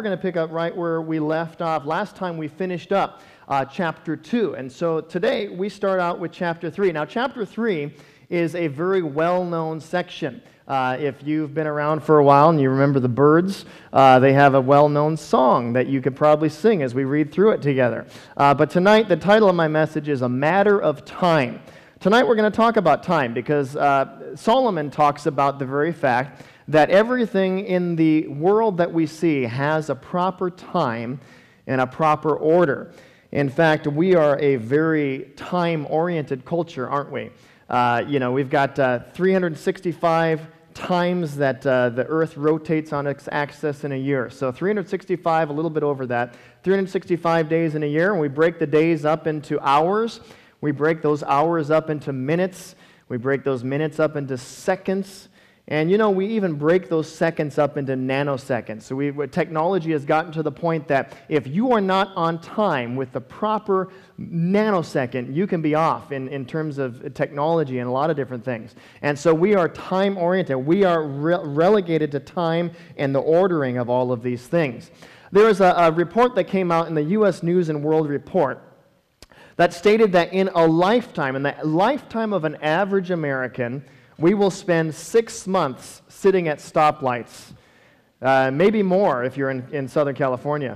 we're going to pick up right where we left off. Last time we finished up chapter 2, and so today we start out with chapter 3. Now, chapter 3 is a very well-known section. If you've been around for a while and you remember the Byrds, they have a well-known song that you could probably sing as we read through it together. But tonight, the title of my message is A Matter of Time. Tonight we're going to talk about time because Solomon talks about the very fact that everything in the world that we see has a proper time and a proper order. In fact, we are a very time-oriented culture, aren't we? We've got 365 times that the Earth rotates on its axis in a year. So 365, a little bit over that, 365 days in a year, and we break the days up into hours. We break those hours up into minutes. We break those minutes up into seconds. And, we even break those seconds up into nanoseconds. So technology has gotten to the point that if you are not on time with the proper nanosecond, you can be off in terms of technology and a lot of different things. And so we are time-oriented. We are relegated to time and the ordering of all of these things. There was a report that came out in the U.S. News and World Report that stated that in the lifetime of an average American, we will spend 6 months sitting at stoplights, maybe more if you're in Southern California.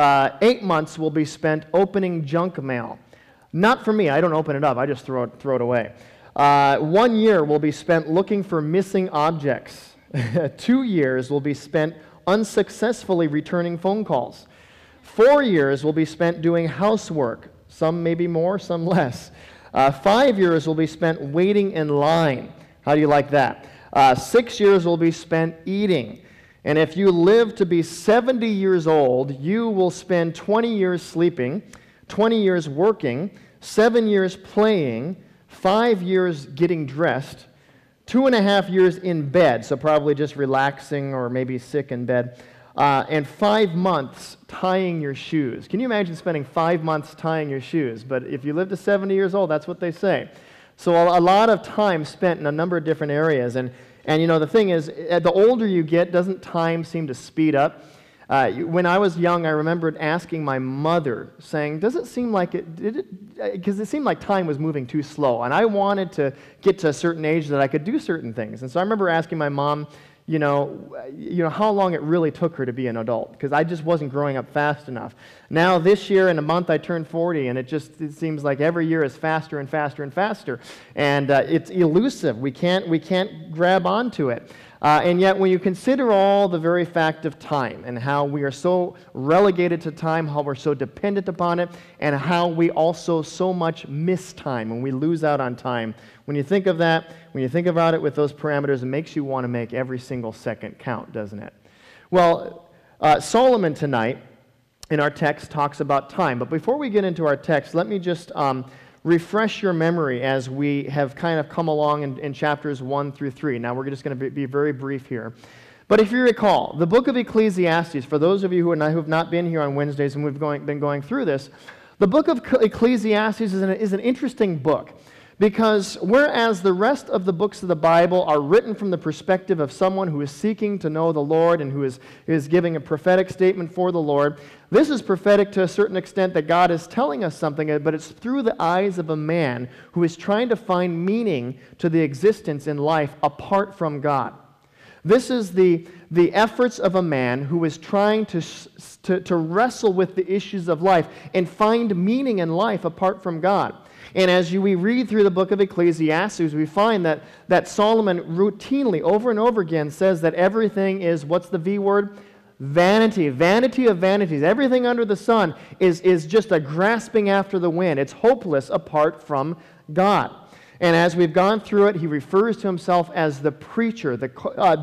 8 months will be spent opening junk mail. Not for me, I don't open it up, I just throw it away. 1 year will be spent looking for missing objects. 2 years will be spent unsuccessfully returning phone calls. 4 years will be spent doing housework, some maybe more, some less. 5 years will be spent waiting in line. How do you like that? 6 years will be spent eating. And if you live to be 70 years old, you will spend 20 years sleeping, 20 years working, 7 years playing, 5 years getting dressed, 2.5 years in bed, so probably just relaxing or maybe sick in bed, and 5 months tying your shoes. Can you imagine spending 5 months tying your shoes? But if you live to 70 years old, that's what they say. So a lot of time spent in a number of different areas. And the thing is, the older you get, doesn't time seem to speed up? When I was young, I remembered asking my mother, saying, does it seem like because it seemed like time was moving too slow. And I wanted to get to a certain age that I could do certain things. And so I remember asking my mom, how long it really took her to be an adult, because I just wasn't growing up fast enough. Now, this year in a month, I turned 40, and it seems like every year is faster and faster and faster, and it's elusive. We can't grab onto it. And yet, when you consider all the very fact of time and how we are so relegated to time, how we're so dependent upon it, and how we also so much miss time and we lose out on time, when you think of that, when you think about it with those parameters, it makes you want to make every single second count, doesn't it? Well, Solomon tonight in our text talks about time. But before we get into our text, let me just refresh your memory as we have kind of come along in chapters 1 through 3. Now, we're just going to be very brief here. But if you recall, the book of Ecclesiastes, for those of you who have not been here on Wednesdays and we've been going through this, the book of Ecclesiastes is an interesting book. Because whereas the rest of the books of the Bible are written from the perspective of someone who is seeking to know the Lord and who is giving a prophetic statement for the Lord, this is prophetic to a certain extent that God is telling us something, but it's through the eyes of a man who is trying to find meaning to the existence in life apart from God. This is the efforts of a man who is trying to wrestle with the issues of life and find meaning in life apart from God. And as we read through the book of Ecclesiastes, we find that Solomon routinely, over and over again, says that everything is, what's the V word? Vanity. Vanity of vanities. Everything under the sun is just a grasping after the wind. It's hopeless apart from God. And as we've gone through it, he refers to himself as the preacher, the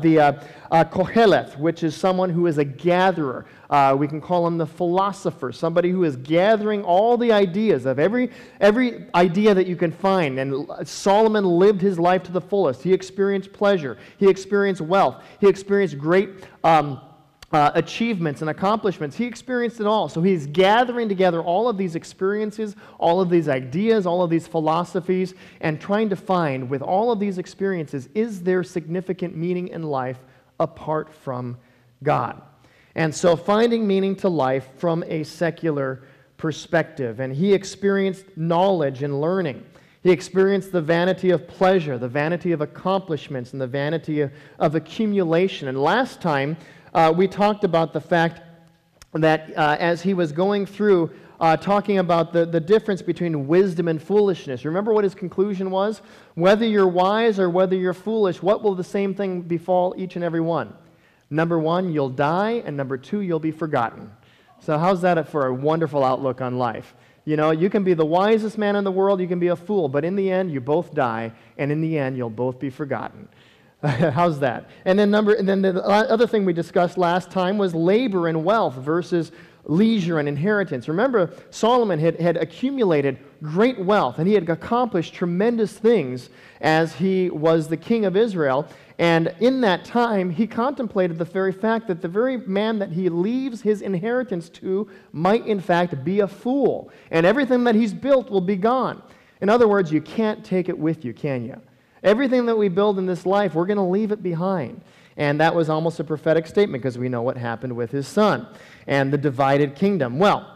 Koheleth, which is someone who is a gatherer. We can call him the philosopher, somebody who is gathering all the ideas of every idea that you can find. And Solomon lived his life to the fullest. He experienced pleasure. He experienced wealth. He experienced great achievements and accomplishments. He experienced it all. So he's gathering together all of these experiences, all of these ideas, all of these philosophies, and trying to find, with all of these experiences, is there significant meaning in life apart from God? And so finding meaning to life from a secular perspective. And he experienced knowledge and learning. He experienced the vanity of pleasure, the vanity of accomplishments, and the vanity of accumulation. And last time, we talked about the fact that as he was going through talking about the difference between wisdom and foolishness. Remember what his conclusion was? Whether you're wise or whether you're foolish, what will the same thing befall each and every one? Number one, you'll die, and number two, you'll be forgotten. So how's that for a wonderful outlook on life? You know, you can be the wisest man in the world, you can be a fool, but in the end, you both die, and in the end, you'll both be forgotten. How's that? And then the other thing we discussed last time was labor and wealth versus leisure and inheritance. Remember, Solomon had accumulated great wealth, and he had accomplished tremendous things as he was the king of Israel. And in that time, he contemplated the very fact that the very man that he leaves his inheritance to might in fact be a fool, and everything that he's built will be gone. In other words, you can't take it with you, can you? Everything that we build in this life, we're going to leave it behind. And that was almost a prophetic statement because we know what happened with his son and the divided kingdom. Well,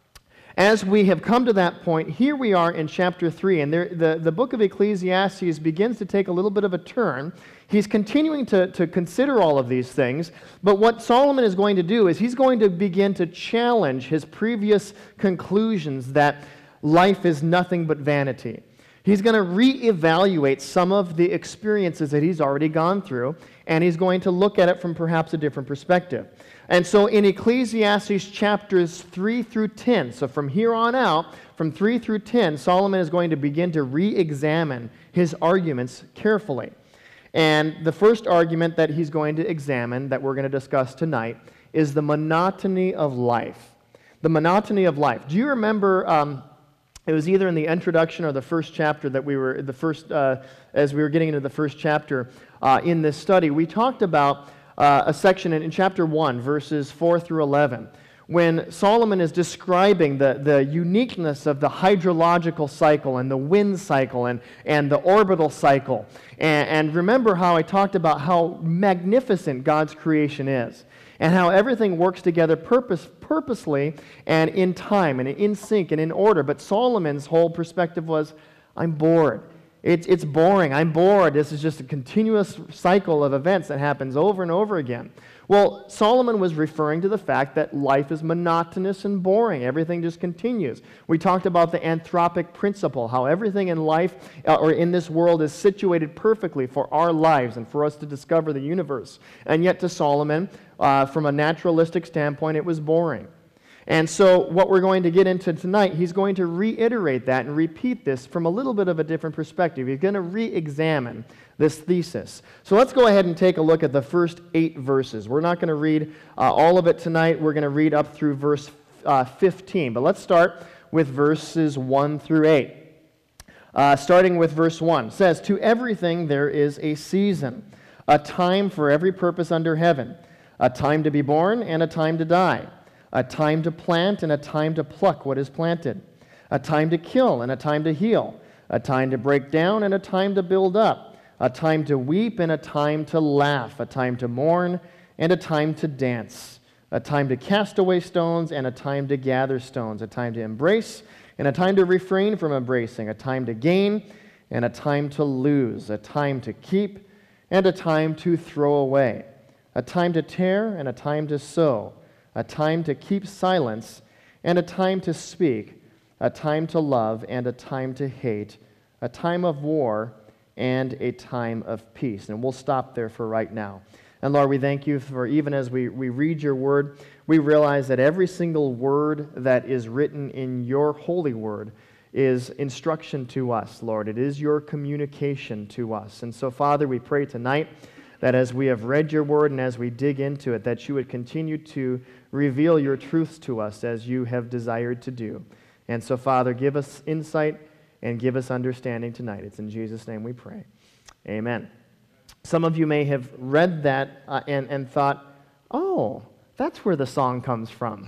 as we have come to that point, here we are in chapter 3, and the book of Ecclesiastes begins to take a little bit of a turn. He's continuing to consider all of these things, but what Solomon is going to do is he's going to begin to challenge his previous conclusions that life is nothing but vanity. He's going to reevaluate some of the experiences that he's already gone through, and he's going to look at it from perhaps a different perspective. And so in Ecclesiastes chapters 3 through 10, so from here on out, from 3 through 10, Solomon is going to begin to re-examine his arguments carefully. And the first argument that he's going to examine, that we're going to discuss tonight, is the monotony of life. The monotony of life. Do you remember... it was either in the introduction or the first chapter that we were, as we were getting into the first chapter in this study, we talked about a section in chapter 1, verses 4 through 11, when Solomon is describing the uniqueness of the hydrological cycle and the wind cycle and the orbital cycle. And remember how I talked about how magnificent God's creation is, and how everything works together purposely and in time and in sync and in order. But Solomon's whole perspective was, I'm bored. It's boring. I'm bored. This is just a continuous cycle of events that happens over and over again. Well, Solomon was referring to the fact that life is monotonous and boring. Everything just continues. We talked about the anthropic principle, how everything in life or in this world is situated perfectly for our lives and for us to discover the universe. And yet to Solomon, from a naturalistic standpoint, it was boring. And so what we're going to get into tonight, he's going to reiterate that and repeat this from a little bit of a different perspective. He's going to re-examine this thesis. So let's go ahead and take a look at the first 8 verses. We're not going to read all of it tonight. We're going to read up through verse 15. But let's start with verses 1 through 8. Starting with verse 1. It says, "To everything there is a season, a time for every purpose under heaven, a time to be born and a time to die, a time to plant and a time to pluck what is planted, a time to kill and a time to heal, a time to break down and a time to build up, a time to weep and a time to laugh, a time to mourn and a time to dance, a time to cast away stones and a time to gather stones, a time to embrace and a time to refrain from embracing, a time to gain and a time to lose, a time to keep and a time to throw away, a time to tear and a time to sow, a time to keep silence, and a time to speak, a time to love, and a time to hate, a time of war, and a time of peace." And we'll stop there for right now. And Lord, we thank you for even as we read your word, we realize that every single word that is written in your holy word is instruction to us, Lord. It is your communication to us. And so, Father, we pray tonight that as we have read your word and as we dig into it, that you would continue to reveal your truths to us as you have desired to do. And so, Father, give us insight and give us understanding tonight. It's in Jesus' name we pray. Amen. Some of you may have read that and thought, oh, that's where the song comes from.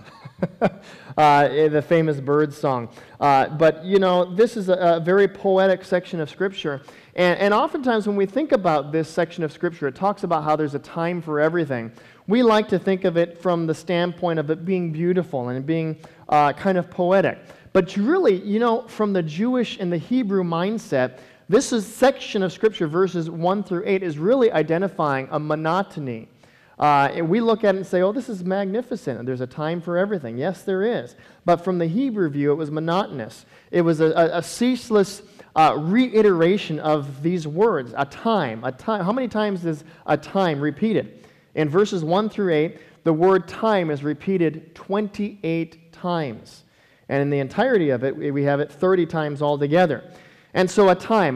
The famous Birds song. But, you know, this is a very poetic section of Scripture. And oftentimes when we think about this section of Scripture, it talks about how there's a time for everything. we like to think of it from the standpoint of it being beautiful and being kind of poetic. But really, from the Jewish and the Hebrew mindset, this section of Scripture, verses 1 through 8, is really identifying a monotony. And we look at it and say, oh, this is magnificent, and there's a time for everything. Yes, there is. But from the Hebrew view, it was monotonous. It was a ceaseless reiteration of these words, a time. How many times is a time repeated? In verses 1 through 8, the word time is repeated 28 times. And in the entirety of it, we have it 30 times altogether. And so a time.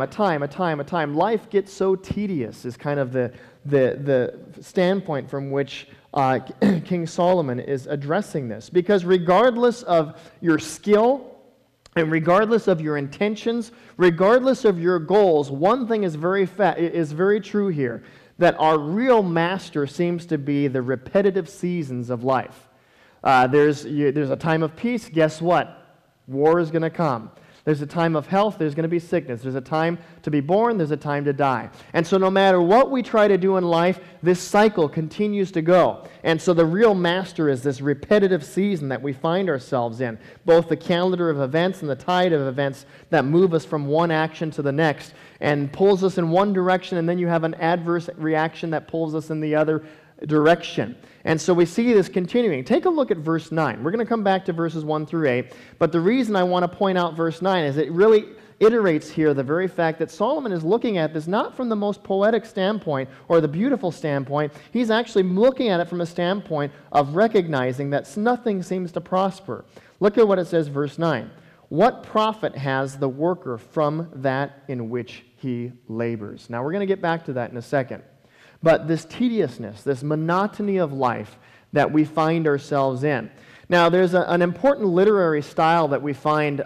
Life gets so tedious is kind of the standpoint from which King Solomon is addressing this. Because regardless of your skill and regardless of your intentions, regardless of your goals, one thing is very true here, that our real master seems to be the repetitive seasons of life. There's a time of peace. Guess what? War is going to come. There's a time of health, there's going to be sickness. There's a time to be born, there's a time to die. And so no matter what we try to do in life, this cycle continues to go. And so the real master is this repetitive season that we find ourselves in, both the calendar of events and the tide of events that move us from one action to the next and pulls us in one direction, and then you have an adverse reaction that pulls us in the other direction. And so we see this continuing. Take a look at verse 9. We're going to come back to verses 1 through 8, but the reason I want to point out verse 9 is it really iterates here the very fact that Solomon is looking at this not from the most poetic standpoint or the beautiful standpoint. He's actually looking at it from a standpoint of recognizing that nothing seems to prosper. Look at what it says, verse 9. What profit has the worker from that in which he labors? Now we're going to get back to that in a second. But this tediousness, this monotony of life that we find ourselves in. Now, there's an important literary style that we find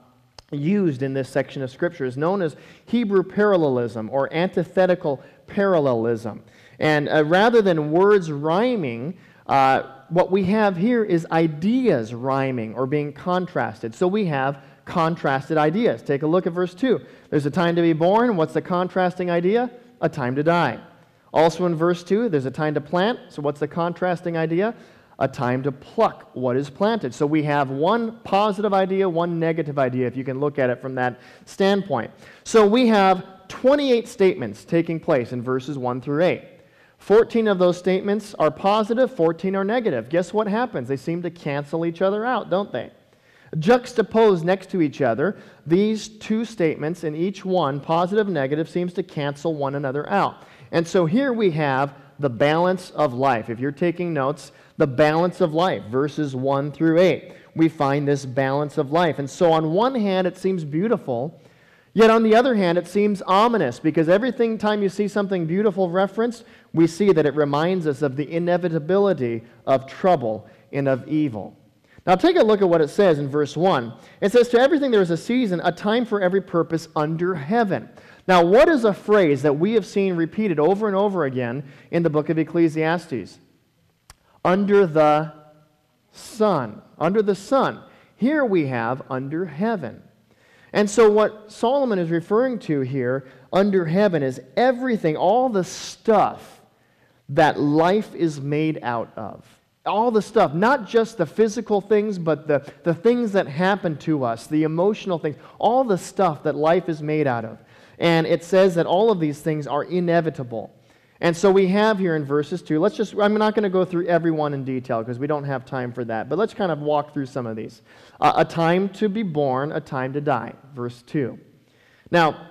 used in this section of Scripture. It's known as Hebrew parallelism or antithetical parallelism. And rather than words rhyming, what we have here is ideas rhyming or being contrasted. So we have contrasted ideas. Take a look at verse 2. There's a time to be born. What's the contrasting idea? A time to die. Also in verse 2, there's a time to plant. So what's the contrasting idea? A time to pluck what is planted. So we have one positive idea, one negative idea, if you can look at it from that standpoint. So we have 28 statements taking place in verses 1 through 8. 14 of those statements are positive, 14 are negative. Guess what happens? They seem to cancel each other out, don't they? Juxtaposed next to each other, these two statements, in each one, positive and negative, seems to cancel one another out. And so here we have the balance of life. If you're taking notes, the balance of life, verses 1 through 8. We find this balance of life. And so on one hand, it seems beautiful, yet on the other hand, it seems ominous, because every time you see something beautiful referenced, we see that it reminds us of the inevitability of trouble and of evil. Now take a look at what it says in verse 1. It says, to everything there is a season, a time for every purpose under heaven. Now, what is a phrase that we have seen repeated over and over again in the book of Ecclesiastes? Under the sun. Under the sun. Here we have under heaven. And so what Solomon is referring to here, under heaven, is everything, all the stuff that life is made out of. All the stuff, not just the physical things, but the things that happen to us, the emotional things, all the stuff that life is made out of. And it says that all of these things are inevitable. And so we have here in verses 2, I'm not going to go through every one in detail because we don't have time for that, but let's kind of walk through some of these. A time to be born, a time to die, verse 2. Now,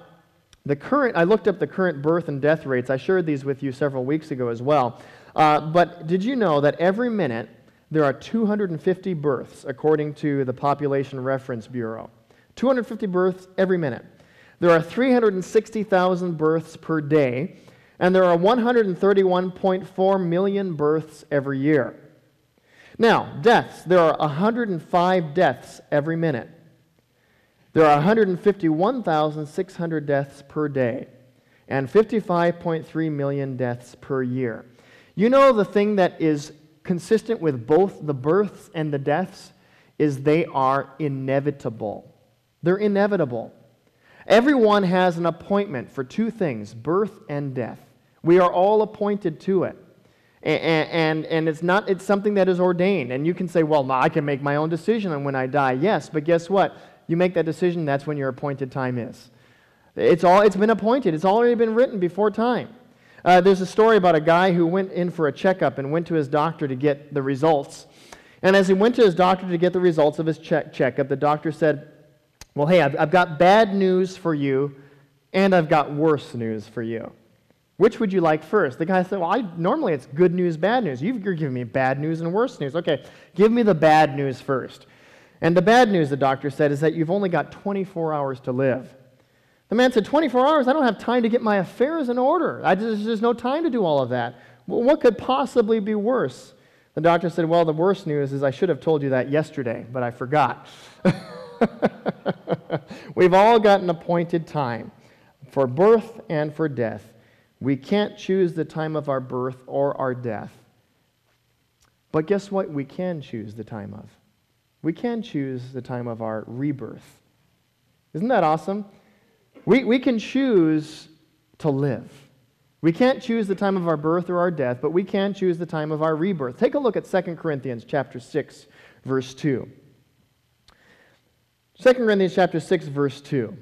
I looked up the current birth and death rates. I shared these with you several weeks ago as well. But did you know that every minute there are 250 births, according to the Population Reference Bureau? 250 births every minute. There are 360,000 births per day, and there are 131.4 million births every year. Now, deaths. There are 105 deaths every minute. There are 151,600 deaths per day, and 55.3 million deaths per year. You know, the thing that is consistent with both the births and the deaths is they are inevitable. They're inevitable. Everyone has an appointment for two things, birth and death. We are all appointed to it. And it's something that is ordained. And you can say, well, I can make my own decision on when I die. Yes, but guess what? You make that decision, that's when your appointed time is. It's been appointed. It's already been written before time. There's a story about a guy who went in for a checkup and went to his doctor to get the results. And as he went to his doctor to get the results of his checkup, the doctor said, well, hey, I've got bad news for you, and I've got worse news for you. Which would you like first? The guy said, well, normally it's good news, bad news. You're giving me bad news and worse news. Okay, give me the bad news first. And the bad news, the doctor said, is that you've only got 24 hours to live. The man said, 24 hours? I don't have time to get my affairs in order. There's no time to do all of that. Well, what could possibly be worse? The doctor said, well, the worst news is I should have told you that yesterday, but I forgot. We've all got an appointed time for birth and for death. We can't choose the time of our birth or our death. But guess what we can choose the time of? We can choose the time of our rebirth. Isn't that awesome? We can choose to live. We can't choose the time of our birth or our death, but we can choose the time of our rebirth. Take a look at 2 Corinthians chapter 6, verse 2. 2 Corinthians chapter 6, verse 2.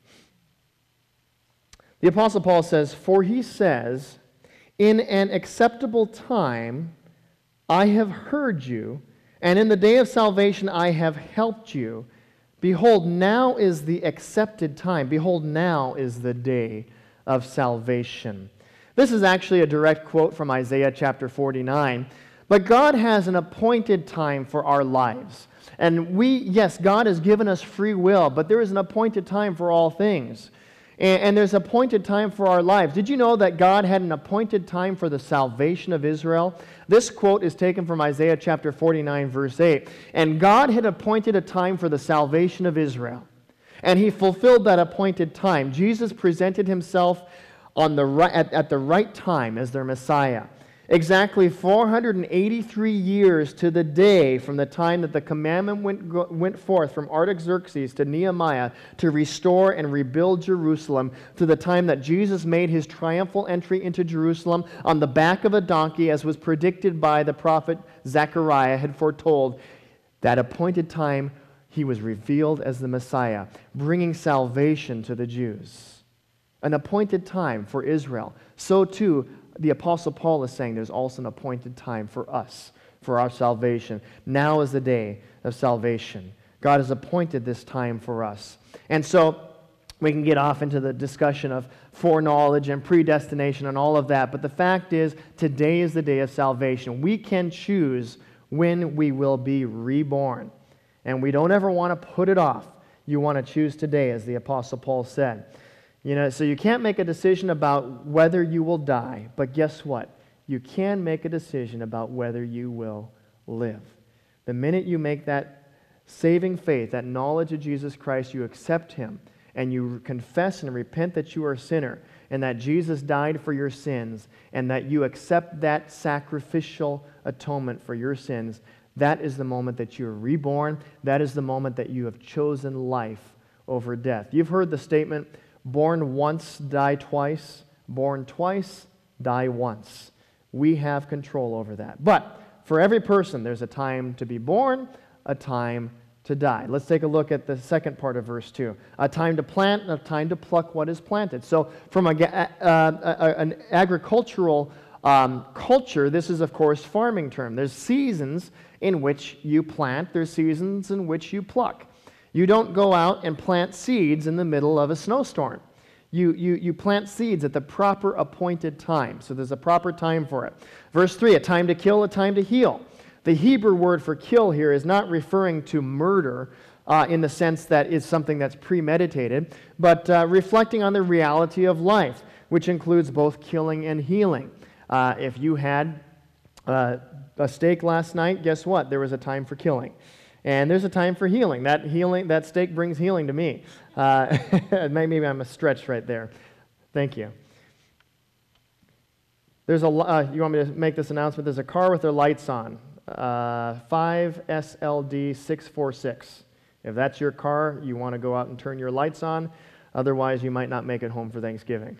The Apostle Paul says, for he says, in an acceptable time I have heard you, and in the day of salvation I have helped you. Behold, now is the accepted time. Behold, now is the day of salvation. This is actually a direct quote from Isaiah chapter 49. But God has an appointed time for our lives. And yes, God has given us free will, but there is an appointed time for all things. And there's an appointed time for our lives. Did you know that God had an appointed time for the salvation of Israel? This quote is taken from Isaiah chapter 49, verse 8. And God had appointed a time for the salvation of Israel. And he fulfilled that appointed time. Jesus presented himself at the right time as their Messiah. Exactly 483 years to the day from the time that the commandment went forth from Artaxerxes to Nehemiah to restore and rebuild Jerusalem, to the time that Jesus made his triumphal entry into Jerusalem on the back of a donkey, as was predicted by the prophet Zechariah had foretold. That appointed time, he was revealed as the Messiah, bringing salvation to the Jews. An appointed time for Israel. So too, the Apostle Paul is saying there's also an appointed time for us, for our salvation. Now is the day of salvation. God has appointed this time for us. And so we can get off into the discussion of foreknowledge and predestination and all of that, but the fact is, today is the day of salvation. We can choose when we will be reborn. And we don't ever want to put it off. You want to choose today, as the Apostle Paul said. So you can't make a decision about whether you will die, but guess what? You can make a decision about whether you will live. The minute you make that saving faith, that knowledge of Jesus Christ, you accept him, and you confess and repent that you are a sinner, and that Jesus died for your sins, and that you accept that sacrificial atonement for your sins, that is the moment that you are reborn. That is the moment that you have chosen life over death. You've heard the statement, born once, die twice. Born twice, die once. We have control over that. But for every person, there's a time to be born, a time to die. Let's take a look at the second part of verse 2. A time to plant and a time to pluck what is planted. So from an agricultural culture, this is, of course, farming term. There's seasons in which you plant. There's seasons in which you pluck. You don't go out and plant seeds in the middle of a snowstorm. You plant seeds at the proper appointed time. So there's a proper time for it. Verse 3, a time to kill, a time to heal. The Hebrew word for kill here is not referring to murder in the sense that it's something that's premeditated, but reflecting on the reality of life, which includes both killing and healing. If you had a steak last night, guess what? There was a time for killing. And there's a time for healing. That steak brings healing to me. Maybe I'm a stretch right there. Thank you. You want me to make this announcement? There's a car with their lights on. 5SLD646. If that's your car, you want to go out and turn your lights on. Otherwise, you might not make it home for Thanksgiving.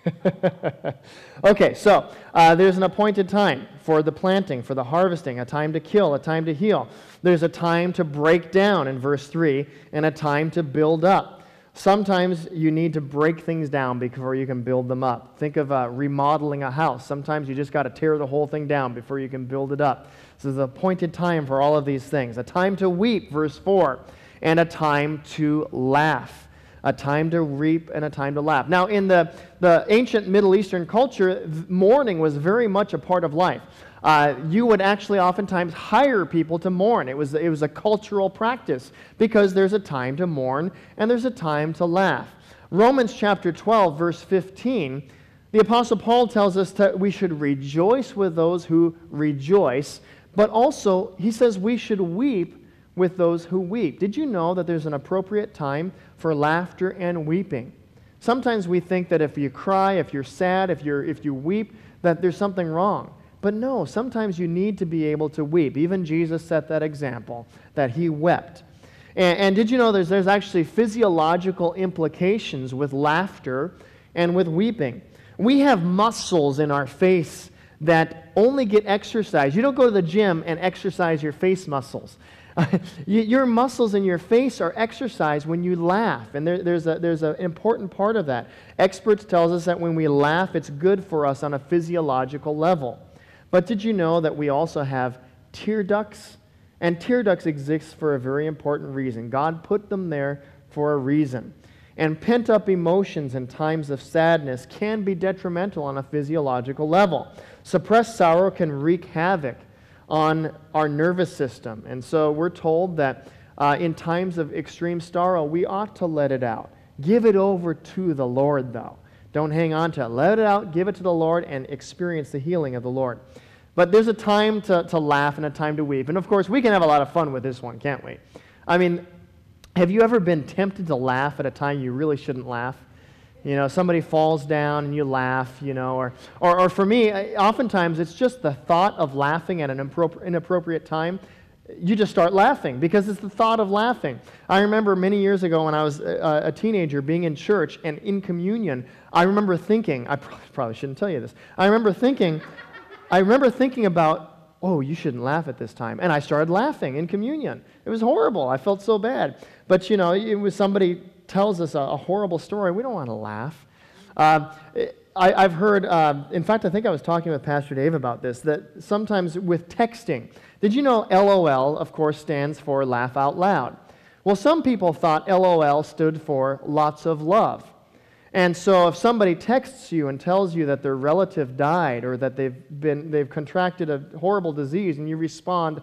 Okay, so there's an appointed time for the planting, for the harvesting, a time to kill, a time to heal. There's a time to break down in verse 3, and a time to build up. Sometimes you need to break things down before you can build them up. Think of remodeling a house. Sometimes you just got to tear the whole thing down before you can build it up. So there's an appointed time for all of these things. A time to weep, verse 4, and a time to laugh. A time to reap and a time to laugh. Now, in the ancient Middle Eastern culture, mourning was very much a part of life. You would actually oftentimes hire people to mourn. It was a cultural practice because there's a time to mourn and there's a time to laugh. Romans chapter 12, verse 15, the Apostle Paul tells us that we should rejoice with those who rejoice, but also he says we should weep with those who weep. Did you know that there's an appropriate time for laughter and weeping? Sometimes we think that if you cry, if you're sad, if you weep, that there's something wrong. But no, sometimes you need to be able to weep. Even Jesus set that example, that he wept. And did you know there's actually physiological implications with laughter and with weeping? We have muscles in our face that only get exercised. You don't go to the gym and exercise your face muscles. Your muscles in your face are exercised when you laugh, and there's an important part of that. Experts tell us that when we laugh, it's good for us on a physiological level. But did you know that we also have tear ducts? And tear ducts exist for a very important reason. God put them there for a reason. And pent-up emotions in times of sadness can be detrimental on a physiological level. Suppressed sorrow can wreak havoc on our nervous system. And so we're told that in times of extreme sorrow, we ought to let it out. Give it over to the Lord, though. Don't hang on to it. Let it out, give it to the Lord, and experience the healing of the Lord. But there's a time to laugh and a time to weep. And of course, we can have a lot of fun with this one, can't we? I mean, have you ever been tempted to laugh at a time you really shouldn't laugh? You know, somebody falls down and you laugh, you know, or for me, oftentimes it's just the thought of laughing at an inappropriate time. You just start laughing because it's the thought of laughing. I remember many years ago when I was a teenager being in church and in communion, I remember thinking, I probably shouldn't tell you this, I remember thinking about, oh, you shouldn't laugh at this time. And I started laughing in communion. It was horrible. I felt so bad. But, you know, it was somebody tells us a horrible story, we don't want to laugh. I've heard, in fact, I think I was talking with Pastor Dave about this, that sometimes with texting, did you know LOL, of course, stands for laugh out loud? Well, some people thought LOL stood for lots of love. And so if somebody texts you and tells you that their relative died or that they've contracted a horrible disease and you respond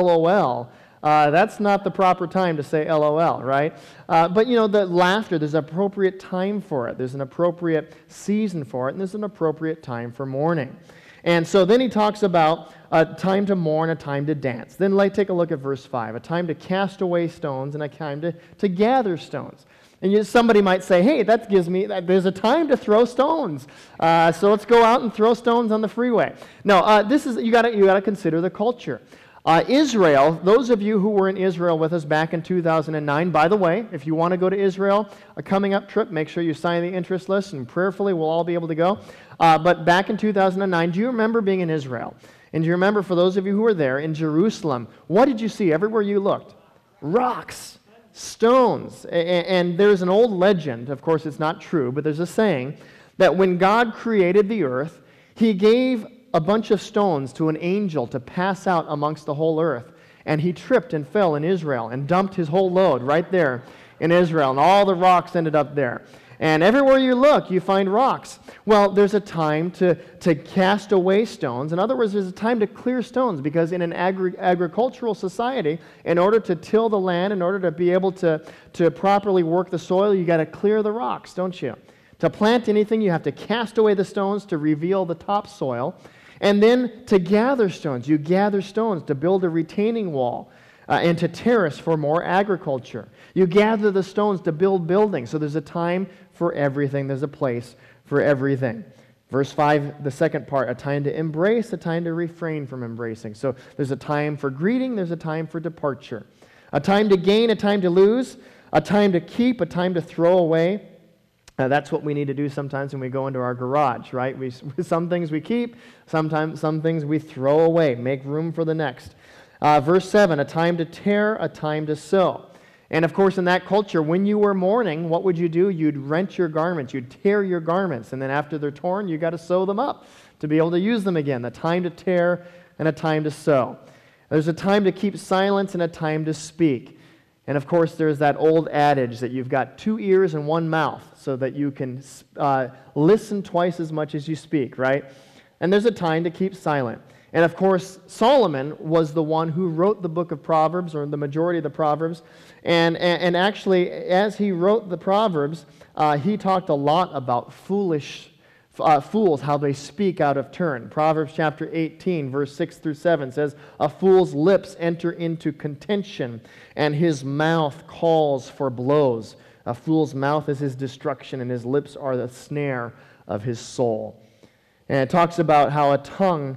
LOL, that's not the proper time to say LOL, right? But you know, the laughter, there's an appropriate time for it. There's an appropriate season for it, and there's an appropriate time for mourning. And so then he talks about a time to mourn, a time to dance. Then take a look at verse 5, a time to cast away stones and a time to gather stones. And somebody might say, hey, that gives me, there's a time to throw stones. So let's go out and throw stones on the freeway. No, this is, you got to consider the culture. Israel, those of you who were in Israel with us back in 2009, by the way, if you want to go to Israel, a coming up trip, make sure you sign the interest list and prayerfully we'll all be able to go. But back in 2009, do you remember being in Israel? And do you remember, for those of you who were there, in Jerusalem, what did you see everywhere you looked? Rocks, stones. And there's an old legend, of course it's not true, but there's a saying that when God created the earth, he gave a bunch of stones to an angel to pass out amongst the whole earth. And he tripped and fell in Israel and dumped his whole load right there in Israel. And all the rocks ended up there. And everywhere you look, you find rocks. Well, there's a time to cast away stones. In other words, there's a time to clear stones, because in an agricultural society, in order to till the land, in order to be able to properly work the soil, you got to clear the rocks, don't you? To plant anything, you have to cast away the stones to reveal the topsoil. And then to gather stones, you gather stones to build a retaining wall and to terrace for more agriculture. You gather the stones to build buildings. So there's a time for everything. There's a place for everything. Verse 5, the second part, a time to embrace, a time to refrain from embracing. So there's a time for greeting, there's a time for departure. A time to gain, a time to lose, a time to keep, a time to throw away. That's what we need to do sometimes when we go into our garage, right? Some things we keep, sometimes some things we throw away, make room for the next. Verse 7, a time to tear, a time to sow. And of course, in that culture, when you were mourning, what would you do? You'd rent your garments, you'd tear your garments, and then after they're torn, you got to sew them up to be able to use them again. A time to tear and a time to sow. There's a time to keep silence and a time to speak. And of course, there's that old adage that you've got 2 ears and 1 mouth so that you can listen twice as much as you speak, right? And there's a time to keep silent. And of course, Solomon was the one who wrote the book of Proverbs, or the majority of the Proverbs. And actually, as he wrote the Proverbs, he talked a lot about fools, how they speak out of turn. Proverbs chapter 18, verse 6 through 7 says, "A fool's lips enter into contention, and his mouth calls for blows. A fool's mouth is his destruction, and his lips are the snare of his soul." And it talks about how a tongue,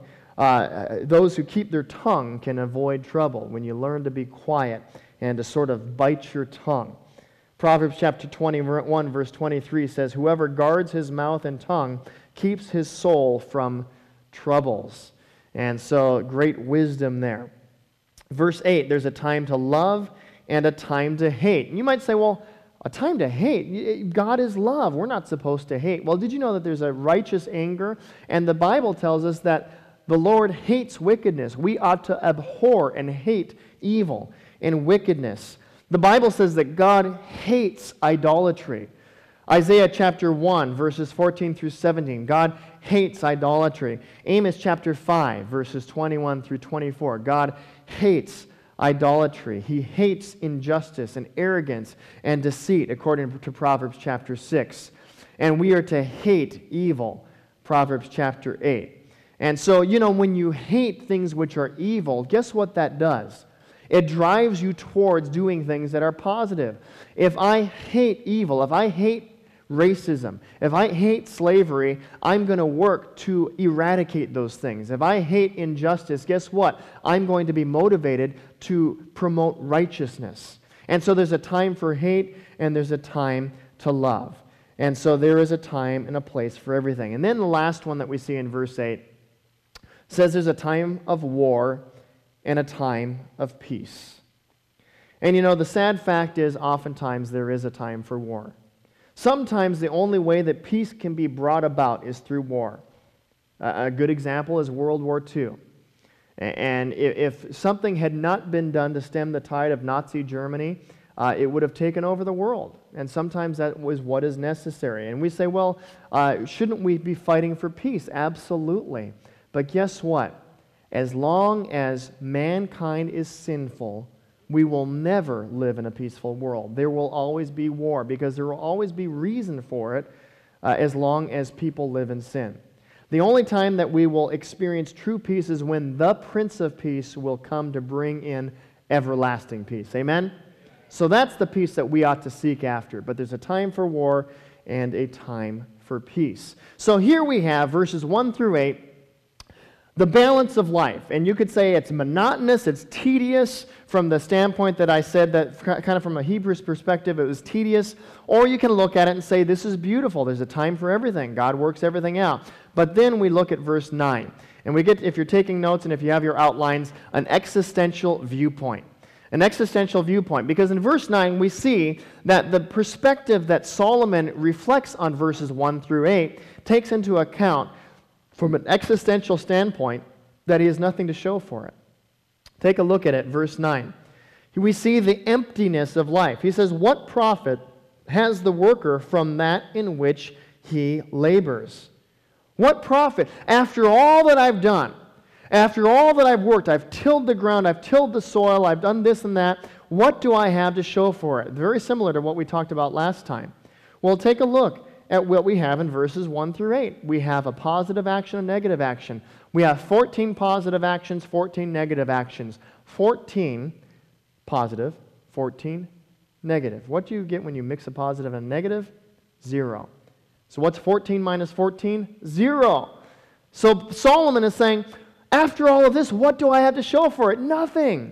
those who keep their tongue can avoid trouble when you learn to be quiet and to sort of bite your tongue. Proverbs chapter 21, verse 23 says, "Whoever guards his mouth and tongue keeps his soul from troubles." And so, great wisdom there. Verse 8, there's a time to love and a time to hate. And you might say, well, a time to hate? God is love. We're not supposed to hate. Well, did you know that there's a righteous anger? And the Bible tells us that the Lord hates wickedness. We ought to abhor and hate evil and wickedness. The Bible says that God hates idolatry. Isaiah chapter 1, verses 14 through 17, God hates idolatry. Amos chapter 5, verses 21 through 24, God hates idolatry. He hates injustice and arrogance and deceit, according to Proverbs chapter 6. And we are to hate evil, Proverbs chapter 8. And so, when you hate things which are evil, guess what that does? It drives you towards doing things that are positive. If I hate evil, if I hate racism, if I hate slavery, I'm going to work to eradicate those things. If I hate injustice, guess what? I'm going to be motivated to promote righteousness. And so there's a time for hate and there's a time to love. And so there is a time and a place for everything. And then the last one that we see in verse 8 says there's a time of war and a time of peace. And the sad fact is oftentimes there is a time for war. Sometimes the only way that peace can be brought about is through war. A good example is World War II. And if something had not been done to stem the tide of Nazi Germany, it would have taken over the world. And sometimes that was what is necessary. And we say, well, shouldn't we be fighting for peace? Absolutely. But guess what? As long as mankind is sinful, we will never live in a peaceful world. There will always be war because there will always be reason for it as long as people live in sin. The only time that we will experience true peace is when the Prince of Peace will come to bring in everlasting peace. Amen? So that's the peace that we ought to seek after. But there's a time for war and a time for peace. So here we have verses 1 through 8. The balance of life, and you could say it's monotonous, it's tedious from the standpoint that I said that kind of from a Hebrew's perspective it was tedious, or you can look at it and say this is beautiful, there's a time for everything, God works everything out. But then we look at verse 9, and we get, if you're taking notes and if you have your outlines, an existential viewpoint. An existential viewpoint, because in verse 9 we see that the perspective that Solomon reflects on verses 1 through 8 takes into account from an existential standpoint that he has nothing to show for it. Take a look at it, verse 9. We see the emptiness of life. He says, "What profit has the worker from that in which he labors?" What profit? After all that I've done, after all that I've worked, I've tilled the ground, I've tilled the soil, I've done this and that, what do I have to show for it? Very similar to what we talked about last time. Well, take a look at what we have in verses 1 through 8. We have a positive action, a negative action. We have 14 positive actions, 14 negative actions. 14 positive, 14 negative. What do you get when you mix a positive and a negative? 0. So what's 14 minus 14? 0. So Solomon is saying, after all of this, what do I have to show for it? Nothing.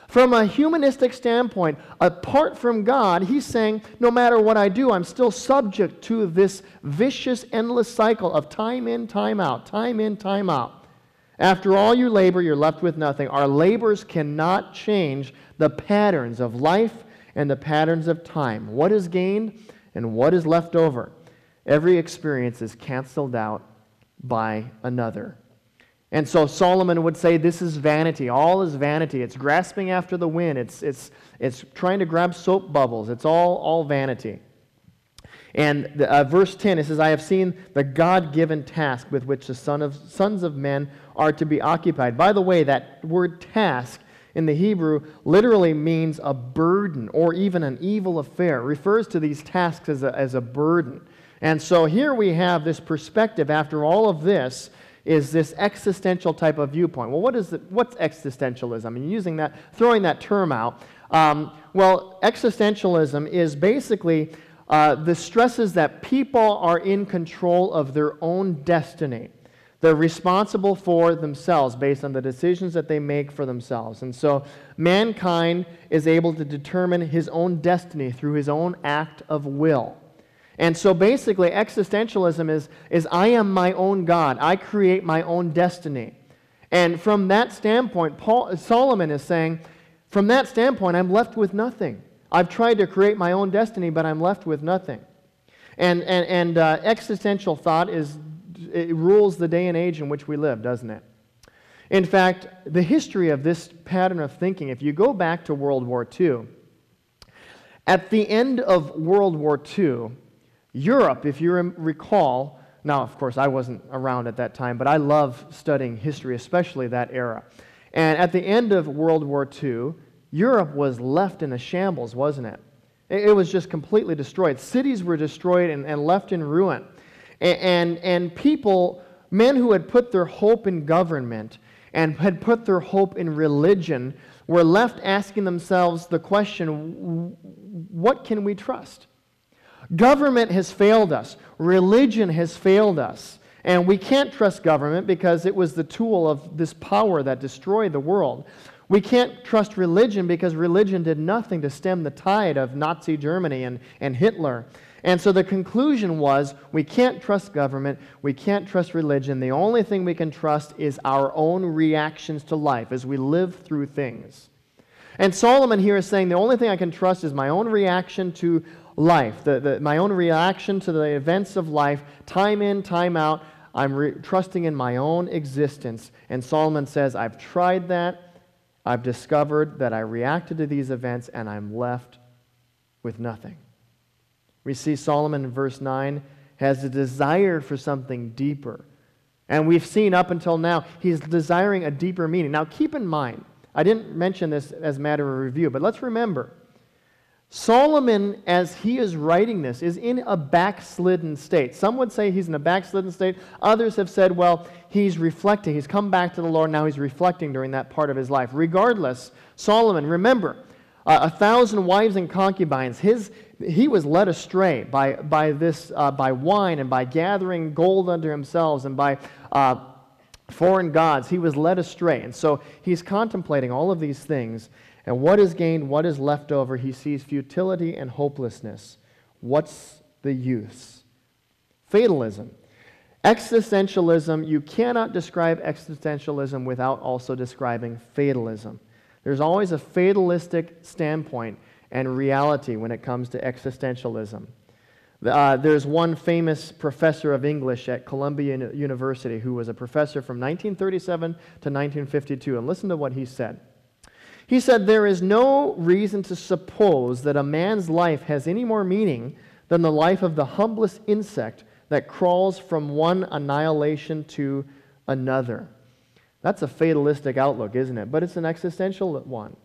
From a humanistic standpoint, apart from God, he's saying, no matter what I do, I'm still subject to this vicious, endless cycle of time in, time out, time in, time out. After all you labor, you're left with nothing. Our labors cannot change the patterns of life and the patterns of time. What is gained and what is left over? Every experience is canceled out by another. And so Solomon would say this is vanity. All is vanity. It's grasping after the wind. It's trying to grab soap bubbles. It's all vanity. And verse 10, it says, I have seen the God-given task with which the sons of men are to be occupied. By the way, that word task in the Hebrew literally means a burden or even an evil affair. It refers to these tasks as a burden. And so here we have this perspective after all of this is this existential type of viewpoint. Well, what's existentialism? I mean, throwing that term out. Well, existentialism is basically the stresses that people are in control of their own destiny. They're responsible for themselves based on the decisions that they make for themselves. And so mankind is able to determine his own destiny through his own act of will. And so basically, existentialism is I am my own God. I create my own destiny. And from that standpoint, Solomon is saying, from that standpoint, I'm left with nothing. I've tried to create my own destiny, but I'm left with nothing. And existential thought it rules the day and age in which we live, doesn't it? In fact, the history of this pattern of thinking, if you go back to World War II, at the end of World War II, Europe, if you recall, now of course I wasn't around at that time, but I love studying history, especially that era. And at the end of World War II, Europe was left in a shambles, wasn't it? It was just completely destroyed. Cities were destroyed and left in ruin. And people, men who had put their hope in government and had put their hope in religion, were left asking themselves the question, what can we trust? Government has failed us. Religion has failed us. And we can't trust government because it was the tool of this power that destroyed the world. We can't trust religion because religion did nothing to stem the tide of Nazi Germany and Hitler. And so the conclusion was, we can't trust government, we can't trust religion. The only thing we can trust is our own reactions to life as we live through things. And Solomon here is saying the only thing I can trust is my own reaction to life, my own reaction to the events of life, time in, time out. I'm trusting in my own existence. And Solomon says, I've tried that. I've discovered that I reacted to these events and I'm left with nothing. We see Solomon in verse 9 has a desire for something deeper. And we've seen up until now, he's desiring a deeper meaning. Now keep in mind, I didn't mention this as a matter of review, but let's remember, Solomon, as he is writing this, is in a backslidden state. Some would say he's in a backslidden state. Others have said, well, he's reflecting. He's come back to the Lord, now he's reflecting during that part of his life. Regardless, Solomon, remember, 1,000 wives and concubines. He was led astray by wine and by gathering gold unto himself and by foreign gods. He was led astray. And so he's contemplating all of these things. And what is gained, what is left over? He sees futility and hopelessness. What's the use? Fatalism. Existentialism, you cannot describe existentialism without also describing fatalism. There's always a fatalistic standpoint and reality when it comes to existentialism. There's one famous professor of English at Columbia University who was a professor from 1937 to 1952, and listen to what he said. He said, there is no reason to suppose that a man's life has any more meaning than the life of the humblest insect that crawls from one annihilation to another. That's a fatalistic outlook, isn't it? But it's an existential one.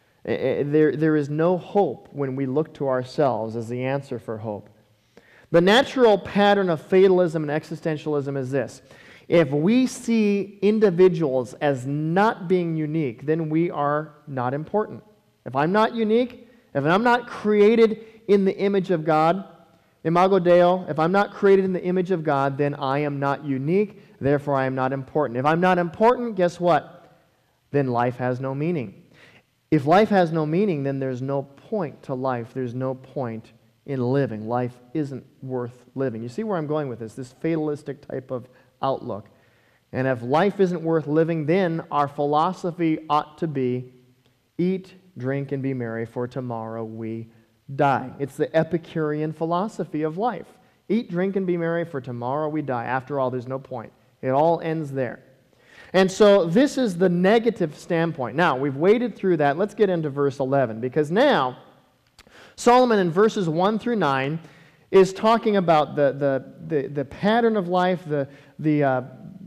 There is no hope when we look to ourselves as the answer for hope. The natural pattern of fatalism and existentialism is this. If we see individuals as not being unique, then we are not important. If I'm not unique, if I'm not created in the image of God, Imago Dei, if I'm not created in the image of God, then I am not unique, therefore I am not important. If I'm not important, guess what? Then life has no meaning. If life has no meaning, then there's no point to life. There's no point in living. Life isn't worth living. You see where I'm going with this fatalistic type of outlook. And if life isn't worth living, then our philosophy ought to be eat, drink, and be merry, for tomorrow we die. It's the Epicurean philosophy of life. Eat, drink, and be merry, for tomorrow we die. After all, there's no point. It all ends there. And so this is the negative standpoint. Now, we've waded through that. Let's get into verse 11, because now Solomon in verses 1 through 9 is talking about the pattern of life, the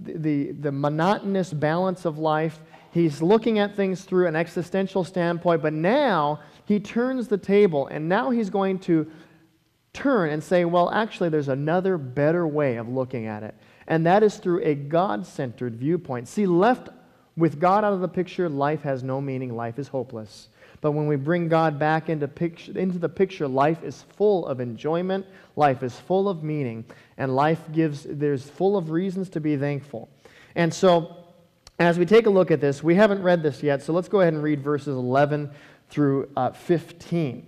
monotonous balance of life. He's looking at things through an existential standpoint, but now he turns the table, and now he's going to turn and say, well, actually, there's another better way of looking at it, and that is through a God-centered viewpoint. See, left with God out of the picture, life has no meaning, life is hopeless. But when we bring God back into the picture, life is full of enjoyment, life is full of meaning, and there's full of reasons to be thankful. And so, as we take a look at this, we haven't read this yet, so let's go ahead and read verses 11 through 15.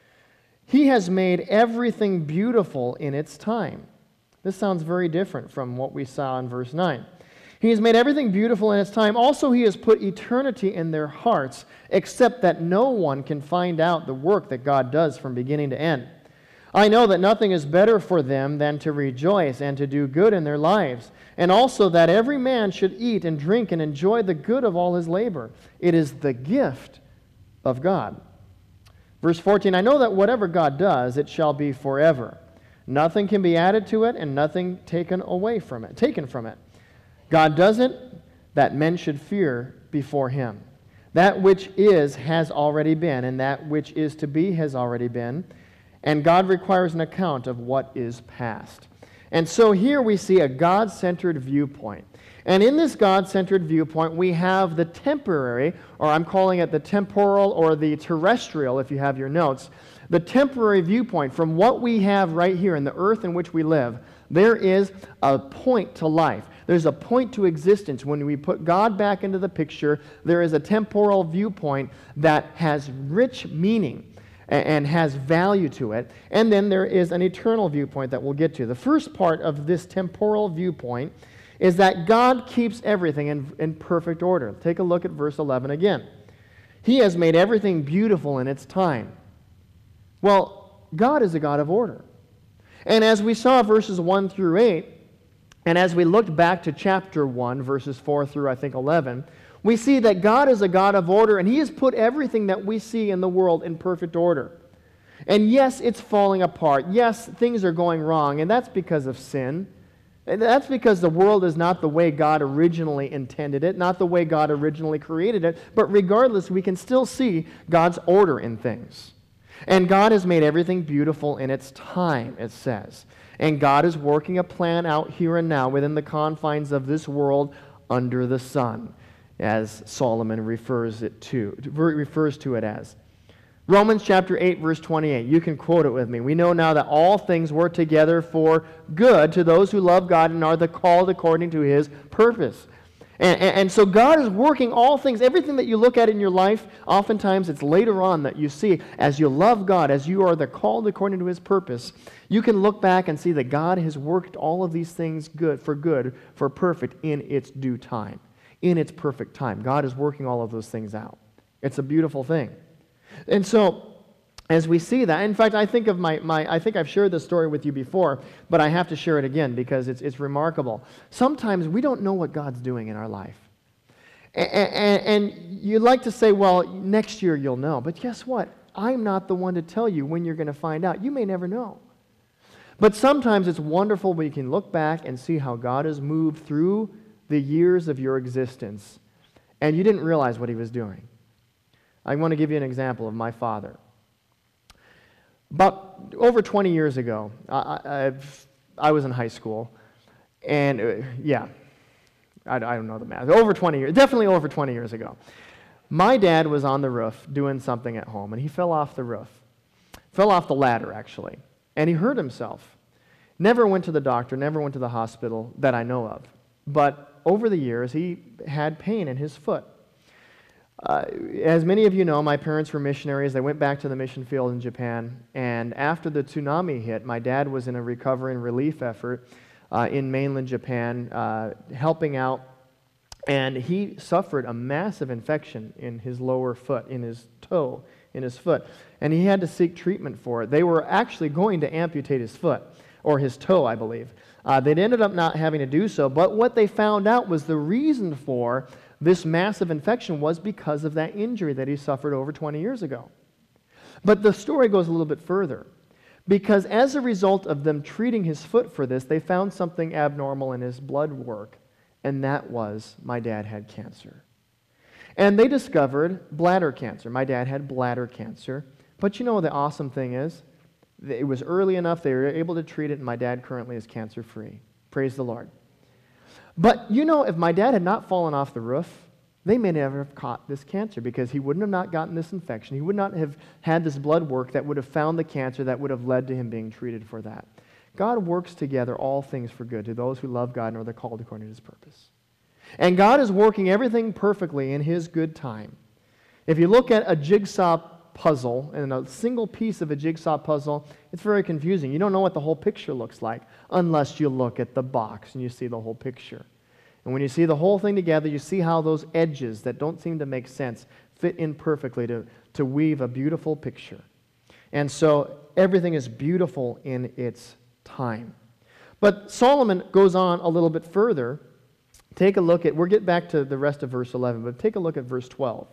He has made everything beautiful in its time. This sounds very different from what we saw in verse 9. He has made everything beautiful in its time. Also, he has put eternity in their hearts, except that no one can find out the work that God does from beginning to end. I know that nothing is better for them than to rejoice and to do good in their lives, and also that every man should eat and drink and enjoy the good of all his labor. It is the gift of God. Verse 14, I know that whatever God does, it shall be forever. Nothing can be added to it, and nothing taken from it. God does it, that men should fear before him. That which is has already been, and that which is to be has already been, and God requires an account of what is past. And so here we see a God-centered viewpoint. And in this God-centered viewpoint, we have the temporary, or I'm calling it the temporal or the terrestrial, if you have your notes, the temporary viewpoint from what we have right here in the earth in which we live. There is a point to life. There's a point to existence. When we put God back into the picture, there is a temporal viewpoint that has rich meaning and has value to it. And then there is an eternal viewpoint that we'll get to. The first part of this temporal viewpoint is that God keeps everything in perfect order. Take a look at verse 11 again. He has made everything beautiful in its time. Well, God is a God of order. And as we saw verses 1 through 8, and as we looked back to chapter 1, verses 4 through, I think, 11, we see that God is a God of order, and he has put everything that we see in the world in perfect order. And yes, it's falling apart. Yes, things are going wrong, and that's because of sin. And that's because the world is not the way God originally intended it, not the way God originally created it. But regardless, we can still see God's order in things. And God has made everything beautiful in its time, it says. And God is working a plan out here and now within the confines of this world under the sun, as Solomon refers to it as. Romans chapter 8, verse 28. You can quote it with me. We know now that all things work together for good to those who love God and are the called according to his purpose. And so God is working all things. Everything that you look at in your life, oftentimes it's later on that you see, as you love God, as you are the called according to his purpose, you can look back and see that God has worked all of these things good, for perfect in its due time, in its perfect time. God is working all of those things out. It's a beautiful thing. And so, as we see that, in fact, I think of I think I've shared this story with you before, but I have to share it again because it's remarkable. Sometimes we don't know what God's doing in our life. And you'd like to say, well, next year you'll know. But guess what? I'm not the one to tell you when you're going to find out. You may never know. But sometimes it's wonderful when you can look back and see how God has moved through the years of your existence, and you didn't realize what he was doing. I want to give you an example of my father. About over 20 years ago, I was in high school, and I don't know the math. Over 20 years, definitely over 20 years ago. My dad was on the roof doing something at home, and he fell off the roof. Fell off the ladder, actually, and he hurt himself. Never went to the doctor, never went to the hospital that I know of. But over the years, he had pain in his foot. As many of you know, my parents were missionaries. They went back to the mission field in Japan, and after the tsunami hit, my dad was in a recovery and relief effort in mainland Japan, helping out, and he suffered a massive infection in his lower foot, in his toe, in his foot, and he had to seek treatment for it. They were actually going to amputate his foot, or his toe, I believe. They'd ended up not having to do so, but what they found out was the reason for this massive infection was because of that injury that he suffered over 20 years ago. But the story goes a little bit further, because as a result of them treating his foot for this, they found something abnormal in his blood work, and that was my dad had cancer. And they discovered bladder cancer. My dad had bladder cancer, but you know what the awesome thing is? It was early enough, they were able to treat it, and my dad currently is cancer-free. Praise the Lord. But you know, if my dad had not fallen off the roof, they may never have caught this cancer, because he wouldn't have not gotten this infection. He would not have had this blood work that would have found the cancer that would have led to him being treated for that. God works together all things for good to those who love God and are the called according to His purpose. And God is working everything perfectly in His good time. If you look at a jigsaw puzzle, and a single piece of a jigsaw puzzle, it's very confusing. You don't know what the whole picture looks like unless you look at the box and you see the whole picture. And when you see the whole thing together, you see how those edges that don't seem to make sense fit in perfectly to weave a beautiful picture. And so everything is beautiful in its time. But Solomon goes on a little bit further. Take a look at, we'll get back to the rest of verse 11, but take a look at verse 12.